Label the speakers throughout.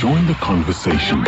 Speaker 1: Join the conversation.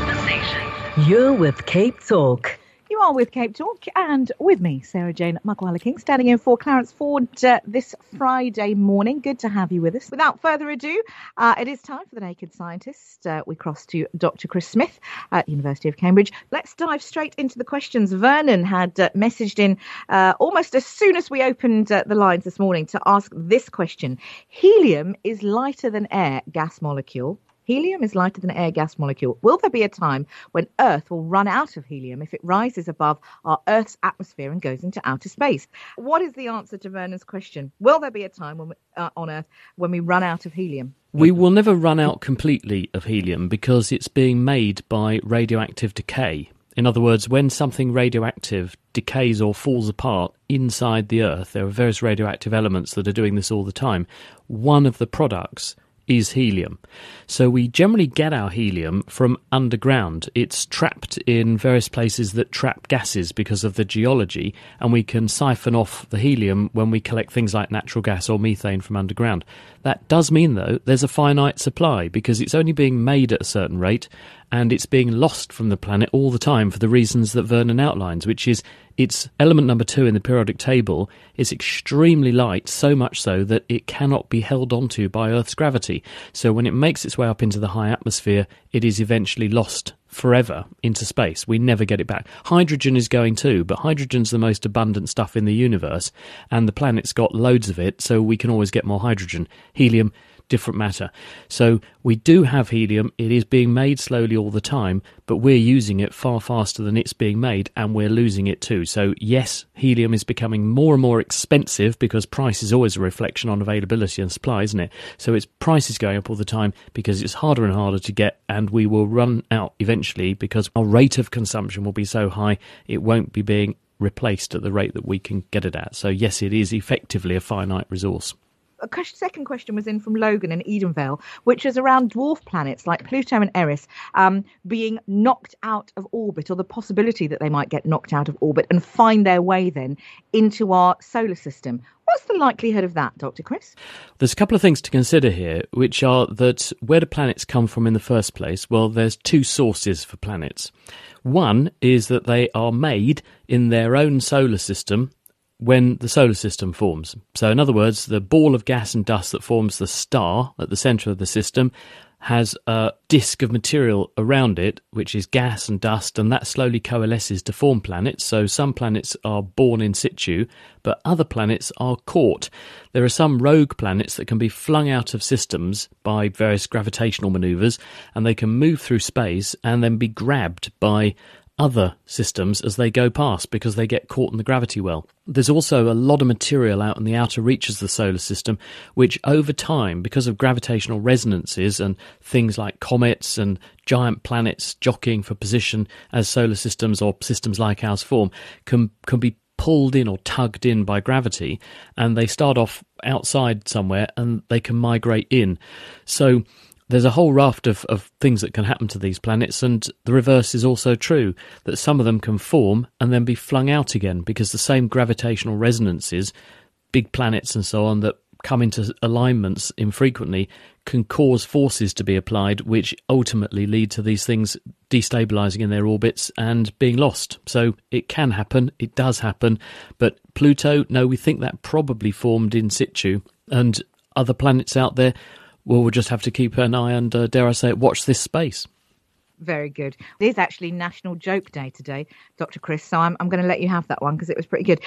Speaker 2: You're with Cape Talk.
Speaker 3: You are with Cape Talk and with me, Sarah Jane Mukwala-King, standing in for Clarence Ford this Friday morning. Good to have you with us. Without further ado, it is time for The Naked Scientist. We cross to Dr. Chris Smith at University of Cambridge. Let's dive straight into the questions. Vernon had messaged in almost as soon as we opened the lines this morning to ask this question. Helium is lighter than air gas molecule. Helium is lighter than an air gas molecule. Will there be a time when Earth will run out of helium if it rises above our Earth's atmosphere and goes into outer space? What is the answer to Vernon's question? Will there be a time when on Earth when we run out of helium?
Speaker 4: We will never run out completely of helium because it's being made by radioactive decay. In other words, when something radioactive decays or falls apart inside the Earth, there are various radioactive elements that are doing this all the time. One of the products is helium. So we generally get our helium from underground. It's trapped in various places that trap gases because of the geology, and we can siphon off the helium when we collect things like natural gas or methane from underground. That does mean, though, there's a finite supply because it's only being made at a certain rate and it's being lost from the planet all the time for the reasons that Vernon outlines, which is it's element number 2 in the periodic table is extremely light, so much so that it cannot be held onto by Earth's gravity. So when it makes its way up into the high atmosphere, it is eventually lost forever into space. We never get it back. Hydrogen is going too, but hydrogen's the most abundant stuff in the universe, and the planet's got loads of it, so we can always get more hydrogen. Helium, different matter. So we do have helium. It is being made slowly all the time, but we're using it far faster than it's being made, and we're losing it too. So yes, helium is becoming more and more expensive because price is always a reflection on availability and supply, isn't it? So its price is going up all the time because it's harder and harder to get, and we will run out eventually because our rate of consumption will be so high it won't be being replaced at the rate that we can get it at. So yes, it is effectively a finite resource.
Speaker 3: A second question was in from Logan in Edenvale, which is around dwarf planets like Pluto and Eris being knocked out of orbit, or the possibility that they might get knocked out of orbit and find their way then into our solar system. What's the likelihood of that, Dr. Chris?
Speaker 4: There's a couple of things to consider here, which are that where do planets come from in the first place? Well, there's two sources for planets. One is that they are made in their own solar system when the solar system forms. So in other words, the ball of gas and dust that forms the star at the centre of the system has a disk of material around it, which is gas and dust, and that slowly coalesces to form planets. So some planets are born in situ, but other planets are caught. There are some rogue planets that can be flung out of systems by various gravitational manoeuvres, and they can move through space and then be grabbed by other systems as they go past because they get caught in the gravity well. There's also a lot of material out in the outer reaches of the solar system which over time, because of gravitational resonances and things like comets and giant planets jockeying for position as solar systems or systems like ours form, can be pulled in or tugged in by gravity, and they start off outside somewhere and they can migrate in. So there's a whole raft of things that can happen to these planets, and the reverse is also true, that some of them can form and then be flung out again because the same gravitational resonances, big planets and so on, that come into alignments infrequently can cause forces to be applied which ultimately lead to these things destabilising in their orbits and being lost. So it can happen, it does happen, but Pluto, no, we think that probably formed in situ, and other planets out there, well, we'll just have to keep an eye and, dare I say it, watch this space.
Speaker 3: Very good. It is actually National Joke Day today, Dr. Chris, so I'm going to let you have that one because it was pretty good.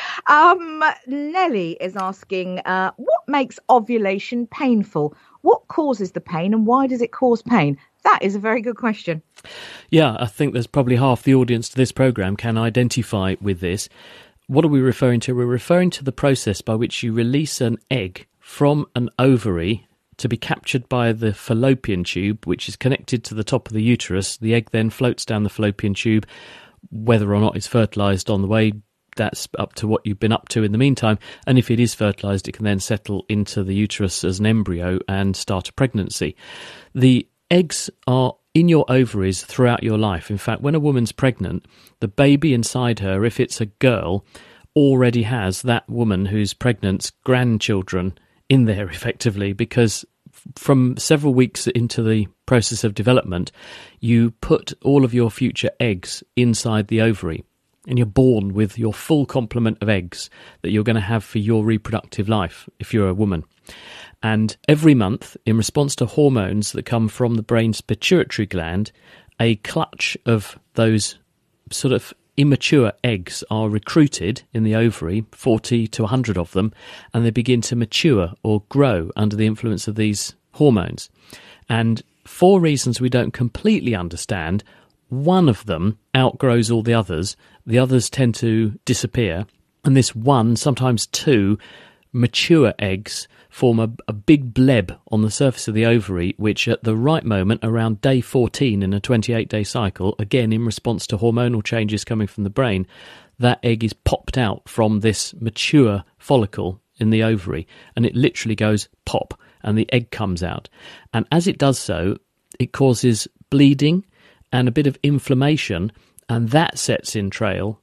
Speaker 3: Nellie is asking, what makes ovulation painful? What causes the pain and why does it cause pain? That is a very good question.
Speaker 4: Yeah, I think there's probably half the audience to this programme can identify with this. What are we referring to? We're referring to the process by which you release an egg from an ovary to be captured by the fallopian tube, which is connected to the top of the uterus. The egg then floats down the fallopian tube. Whether or not it's fertilised on the way, that's up to what you've been up to in the meantime. And if it is fertilised, it can then settle into the uterus as an embryo and start a pregnancy. The eggs are in your ovaries throughout your life. In fact, when a woman's pregnant, the baby inside her, if it's a girl, already has that woman who's pregnant's grandchildren in there effectively, because from several weeks into the process of development, you put all of your future eggs inside the ovary, and you're born with your full complement of eggs that you're going to have for your reproductive life if you're a woman. And every month, in response to hormones that come from the brain's pituitary gland, a clutch of those sort of immature eggs are recruited in the ovary, 40 to 100 of them, and they begin to mature or grow under the influence of these hormones. And for reasons we don't completely understand, one of them outgrows all the others tend to disappear, and this one, sometimes two, mature eggs form a big bleb on the surface of the ovary, which at the right moment, around day 14 in a 28-day cycle, again in response to hormonal changes coming from the brain, that egg is popped out from this mature follicle in the ovary, and it literally goes pop, and the egg comes out. And as it does so, it causes bleeding and a bit of inflammation, and that sets in train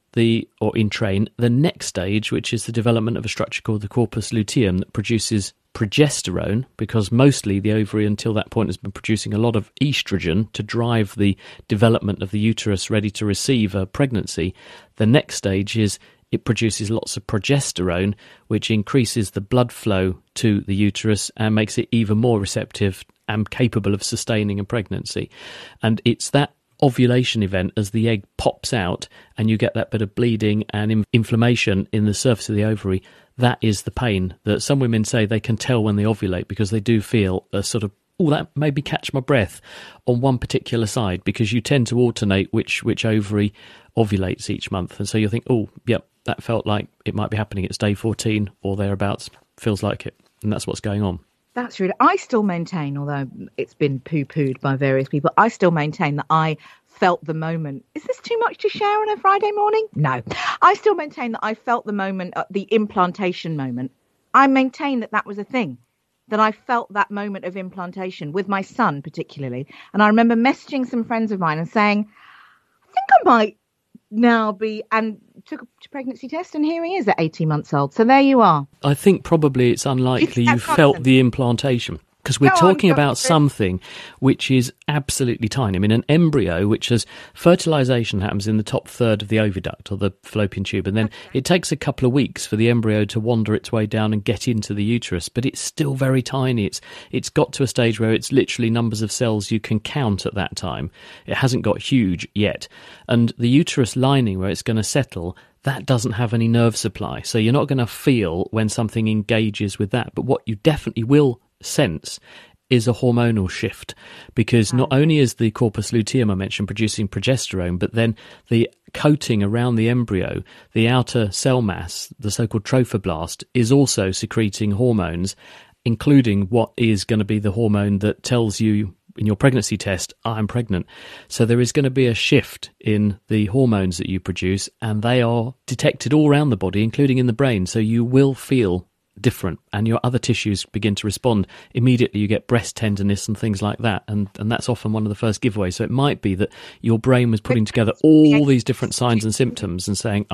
Speaker 4: the next stage, which is the development of a structure called the corpus luteum that produces progesterone, because mostly the ovary until that point has been producing a lot of estrogen to drive the development of the uterus ready to receive a pregnancy. The next stage is it produces lots of progesterone, which increases the blood flow to the uterus and makes it even more receptive and capable of sustaining a pregnancy. And it's that ovulation event as the egg pops out and you get that bit of bleeding and inflammation in the surface of the ovary. That is the pain that some women say they can tell when they ovulate, because they do feel a sort of, oh, that made me catch my breath on one particular side, because you tend to alternate which ovary ovulates each month. And so you think, oh, yep, that felt like it might be happening. It's day 14 or thereabouts. Feels like it. And that's what's going on.
Speaker 3: That's really, I still maintain, although it's been poo-pooed by various people, I still maintain that I felt the moment. Is this too much to share on a Friday morning? No. I still maintain that I felt the moment, the implantation moment. I maintain that that was a thing, that I felt that moment of implantation with my son particularly. And I remember messaging some friends of mine and saying, I think I might now be, and took a pregnancy test, and here he is at 18 months old. So there you are.
Speaker 4: I think probably it's unlikely you felt the implantation, because we're talking about something which is absolutely tiny. I mean, an embryo, which has fertilization happens in the top third of the oviduct or the fallopian tube, and then it takes a couple of weeks for the embryo to wander its way down and get into the uterus, but it's still very tiny. It's got to a stage where it's literally numbers of cells you can count at that time. It hasn't got huge yet. And the uterus lining where it's going to settle, that doesn't have any nerve supply. So you're not going to feel when something engages with that. But what you definitely will sense is a hormonal shift, because not only is the corpus luteum I mentioned producing progesterone, but then the coating around the embryo, the outer cell mass, the so-called trophoblast, is also secreting hormones, including what is going to be the hormone that tells you in your pregnancy test, I'm pregnant. So there is going to be a shift in the hormones that you produce, and they are detected all around the body, including in the brain. So you will feel different, and your other tissues begin to respond. Immediately you get breast tenderness and things like that, and that's often one of the first giveaways. So it might be that your brain was putting together all these different signs and symptoms and saying,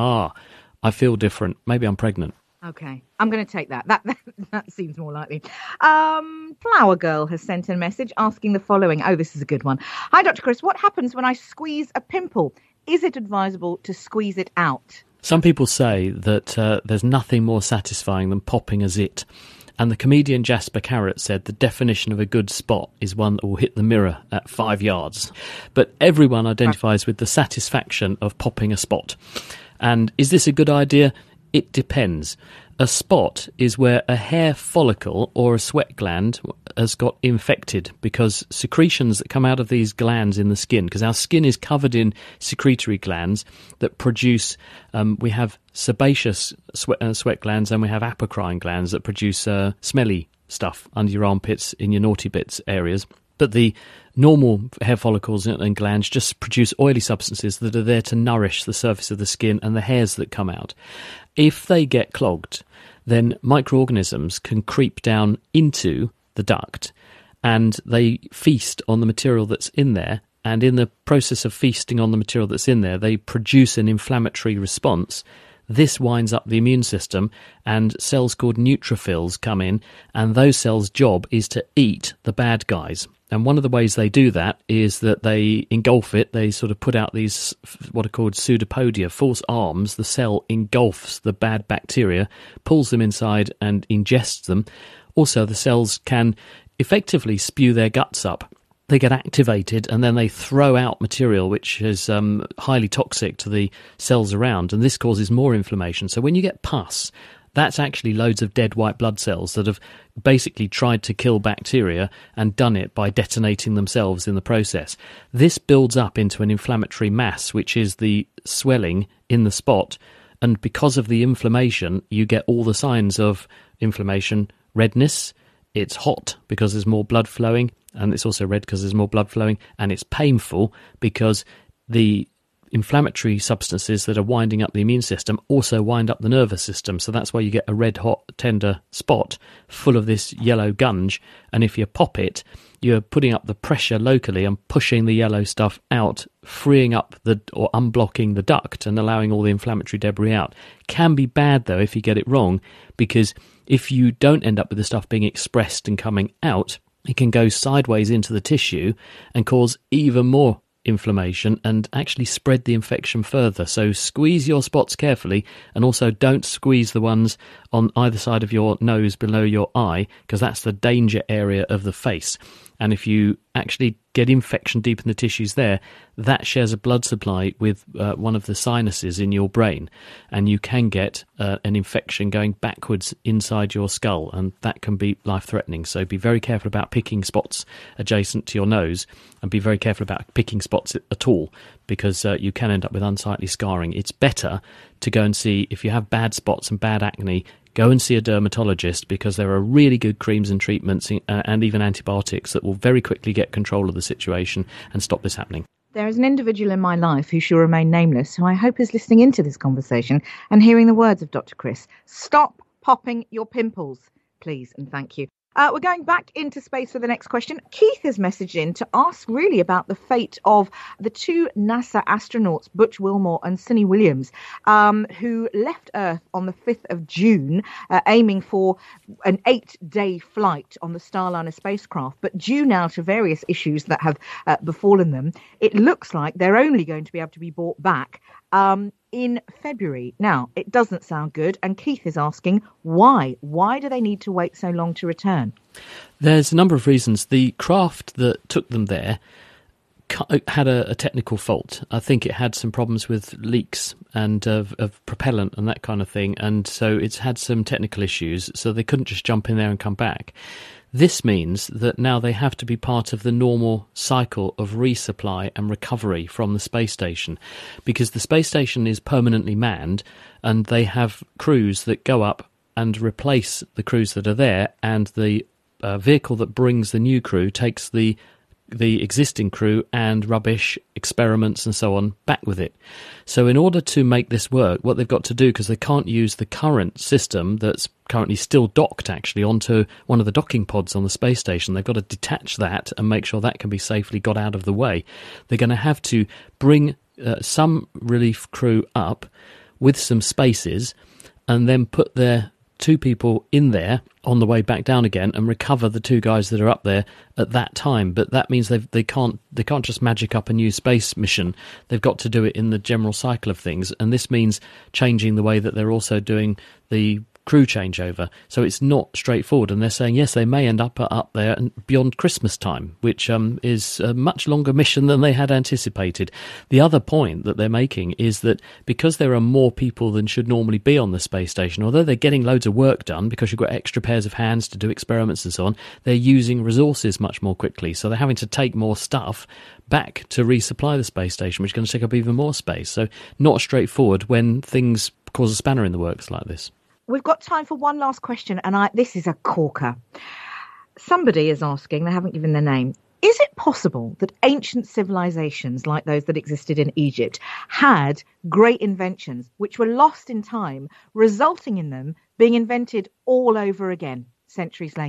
Speaker 4: I feel different, maybe I'm pregnant.
Speaker 3: Okay, I'm going to take that. That seems more likely. Flower Girl has sent in a message asking the following. Oh, this is a good one. Hi, Dr. Chris. What happens when I squeeze a pimple? Is it advisable to squeeze it out?
Speaker 4: Some people say that there's nothing more satisfying than popping a zit. And the comedian Jasper Carrott said the definition of a good spot is one that will hit the mirror at 5 yards. But everyone identifies with the satisfaction of popping a spot. And is this a good idea? It depends. A spot is where a hair follicle or a sweat gland has got infected, because secretions that come out of these glands in the skin, because our skin is covered in secretory glands that produce, we have sebaceous sweat glands, and we have apocrine glands that produce smelly stuff under your armpits, in your naughty bits areas. But the normal hair follicles and glands just produce oily substances that are there to nourish the surface of the skin and the hairs that come out. If they get clogged, then microorganisms can creep down into the duct, and they feast on the material that's in there. And in the process of feasting on the material that's in there, they produce an inflammatory response This winds up the immune system, and cells called neutrophils come in, and those cells' job is to eat the bad guys. And one of the ways they do that is that they engulf it. They sort of put out these what are called pseudopodia, false arms. The cell engulfs the bad bacteria, pulls them inside and ingests them. Also, the cells can effectively spew their guts up. They get activated and then they throw out material which is highly toxic to the cells around, and this causes more inflammation. So when you get pus, that's actually loads of dead white blood cells that have basically tried to kill bacteria and done it by detonating themselves in the process. This builds up into an inflammatory mass, which is the swelling in the spot, and because of the inflammation, you get all the signs of inflammation: redness, it's hot because there's more blood flowing, and it's also red because there's more blood flowing, and it's painful because the inflammatory substances that are winding up the immune system also wind up the nervous system. So that's why you get a red hot tender spot full of this yellow gunge, and if you pop it, you're putting up the pressure locally and pushing the yellow stuff out, freeing up or unblocking the duct and allowing all the inflammatory debris out. Can be bad though if you get it wrong, because if you don't end up with the stuff being expressed and coming out, it can go sideways into the tissue and cause even more inflammation and actually spread the infection further. So squeeze your spots carefully, and also don't squeeze the ones on either side of your nose below your eye, because that's the danger area of the face. And if you actually get infection deep in the tissues there, that shares a blood supply with one of the sinuses in your brain, and you can get an infection going backwards inside your skull, and that can be life-threatening. So be very careful about picking spots adjacent to your nose, and be very careful about picking spots at all, because you can end up with unsightly scarring. It's better to go and see, if you have bad spots and bad acne, go and see a dermatologist, because there are really good creams and treatments and even antibiotics that will very quickly get control of the situation and stop this happening.
Speaker 3: There is an individual in my life who shall remain nameless, who I hope is listening into this conversation and hearing the words of Dr. Chris. Stop popping your pimples, please, and thank you. We're going back into space for the next question. Keith has messaged in to ask really about the fate of the two NASA astronauts, Butch Wilmore and Suni Williams, who left Earth on the 5th of June, aiming for an 8-day flight on the Starliner spacecraft. But due now to various issues that have befallen them, it looks like they're only going to be able to be brought back in February. Now, it doesn't sound good, and Keith is asking why. Why do they need to wait so long to return?
Speaker 4: There's a number of reasons. The craft that took them there had a technical fault. I think it had some problems with leaks and of propellant and that kind of thing, and so it's had some technical issues, so they couldn't just jump in there and come back. This means that now they have to be part of the normal cycle of resupply and recovery from the space station, because the space station is permanently manned, and they have crews that go up and replace the crews that are there, and the vehicle that brings the new crew takes the existing crew and rubbish, experiments and so on back with it. So in order to make this work, what they've got to do, because they can't use the current system that's currently still docked actually onto one of the docking pods on the space station, they've got to detach that and make sure that can be safely got out of the way. They're going to have to bring some relief crew up with some spaces, and then put their two people in there on the way back down again and recover the two guys that are up there at that time. But that means they can't just magic up a new space mission. They've got to do it in the general cycle of things, and this means changing the way that they're also doing the crew changeover. So it's not straightforward, and they're saying yes, they may end up there and beyond Christmas time, which is a much longer mission than they had anticipated. The other point that they're making is that because there are more people than should normally be on the space station, although they're getting loads of work done because you've got extra pairs of hands to do experiments and so on, they're using resources much more quickly, so they're having to take more stuff back to resupply the space station, which is going to take up even more space. So not straightforward when things cause a spanner in the works like this.
Speaker 3: We've got time for one last question, and this is a corker. Somebody is asking, they haven't given their name, is it possible that ancient civilizations like those that existed in Egypt had great inventions which were lost in time, resulting in them being invented all over again centuries later?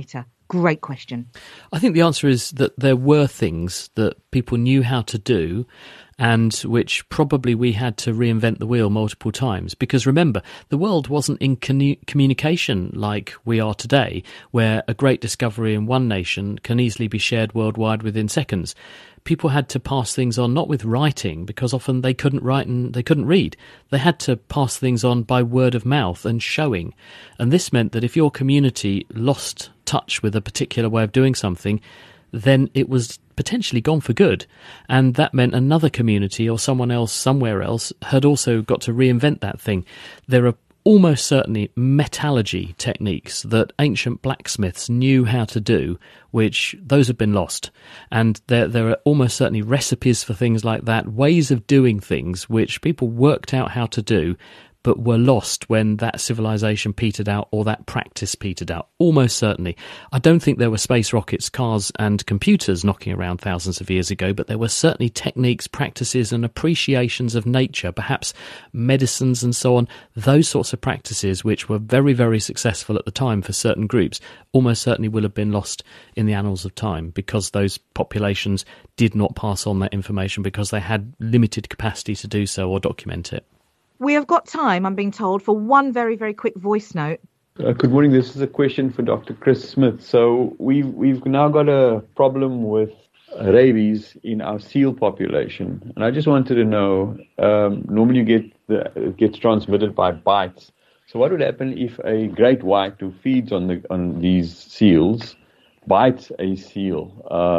Speaker 3: Great question.
Speaker 4: I think the answer is that there were things that people knew how to do and which probably we had to reinvent the wheel multiple times. Because remember, the world wasn't in communication like we are today, where a great discovery in one nation can easily be shared worldwide within seconds. People had to pass things on not with writing, because often they couldn't write and they couldn't read. They had to pass things on by word of mouth and showing. And this meant that if your community lost touch with a particular way of doing something, then it was potentially gone for good. And that meant another community or someone else somewhere else had also got to reinvent that thing. There are almost certainly metallurgy techniques that ancient blacksmiths knew how to do, which those have been lost. And there are almost certainly recipes for things like that, ways of doing things which people worked out how to do, but were lost when that civilization petered out or that practice petered out. Almost certainly. I don't think there were space rockets, cars and computers knocking around thousands of years ago, but there were certainly techniques, practices and appreciations of nature, perhaps medicines and so on, those sorts of practices which were very, very successful at the time for certain groups, almost certainly will have been lost in the annals of time because those populations did not pass on that information because they had limited capacity to do so or document it.
Speaker 3: We have got time, I'm being told, for one very, very quick voice note.
Speaker 1: Good morning. This is a question for Dr. Chris Smith. So we've now got a problem with rabies in our seal population, and I just wanted to know. Normally, it gets transmitted by bites. So what would happen if a great white who feeds on these seals bites a seal?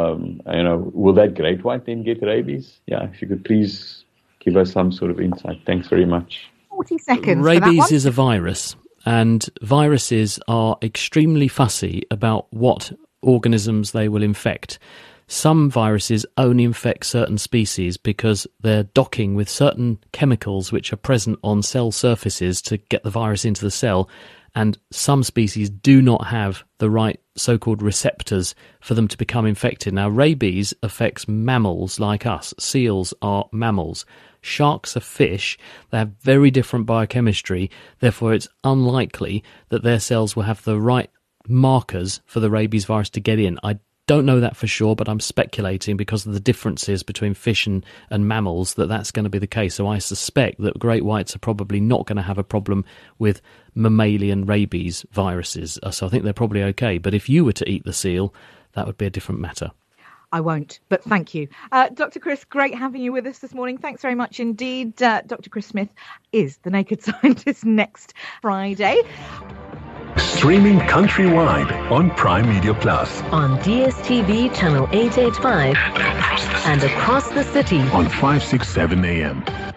Speaker 1: Will that great white then get rabies? Yeah, if you could please give us some sort of insight. Thanks very much.
Speaker 3: 40 seconds.
Speaker 4: Rabies is a virus, and viruses are extremely fussy about what organisms they will infect. Some viruses only infect certain species because they're docking with certain chemicals which are present on cell surfaces to get the virus into the cell, and some species do not have the right so-called receptors for them to become infected. Now, rabies affects mammals like us. Seals are mammals. Sharks are fish. They have very different biochemistry. Therefore, it's unlikely that their cells will have the right markers for the rabies virus to get in. I don't know that for sure, but I'm speculating because of the differences between fish and mammals that that's going to be the case. So I suspect that great whites are probably not going to have a problem with mammalian rabies viruses. So I think they're probably okay. But if you were to eat the seal, that would be a different matter.
Speaker 3: I won't, but thank you. Dr. Chris, great having you with us this morning. Thanks very much indeed. Dr. Chris Smith is the Naked Scientist next Friday.
Speaker 5: Streaming countrywide on Prime Media Plus.
Speaker 2: On DSTV channel 885 and across the city
Speaker 5: on 567 AM.